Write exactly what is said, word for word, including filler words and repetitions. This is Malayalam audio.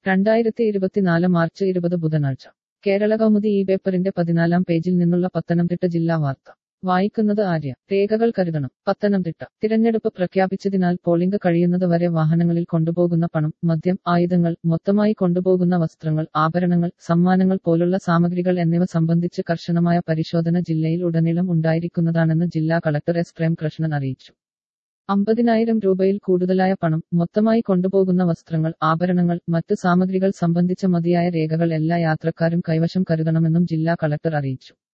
രണ്ടായിരത്തി ഇരുപത്തിനാല് മാർച്ച് ഇരുപത് ബുധനാഴ്ച കേരള കൗമുദി ഈ പേപ്പറിന്റെ പതിനാലാം പേജിൽ നിന്നുള്ള പത്തനംതിട്ട ജില്ലാ വാർത്ത വായിക്കുന്നത് ആര്യ. രേഖകൾ കരുതണം. പത്തനംതിട്ട തിരഞ്ഞെടുപ്പ് പ്രഖ്യാപിച്ചതിനാൽ പോളിംഗ് കഴിയുന്നത് വരെ വാഹനങ്ങളിൽ കൊണ്ടുപോകുന്ന പണം, മദ്യം, ആയുധങ്ങൾ, മൊത്തമായി കൊണ്ടുപോകുന്ന വസ്ത്രങ്ങൾ, ആഭരണങ്ങൾ, സമ്മാനങ്ങൾ പോലുള്ള സാമഗ്രികൾ എന്നിവ സംബന്ധിച്ച് കർശനമായ പരിശോധന ജില്ലയിൽ ഉടനീളം ഉണ്ടായിരിക്കുന്നതാണെന്ന് ജില്ലാ കളക്ടർ എസ് പ്രേംകൃഷ്ണൻ അറിയിച്ചു. അമ്പതിനായിരം രൂപയിൽ കൂടുതലായ പണം, മൊത്തമായി കൊണ്ടുപോകുന്ന വസ്ത്രങ്ങൾ, ആഭരണങ്ങൾ, മറ്റ് സാമഗ്രികൾ സംബന്ധിച്ച മതിയായ രേഖകൾ എല്ലാ യാത്രക്കാരും കൈവശം കരുതണമെന്നും ജില്ലാ കളക്ടർ അറിയിച്ചു.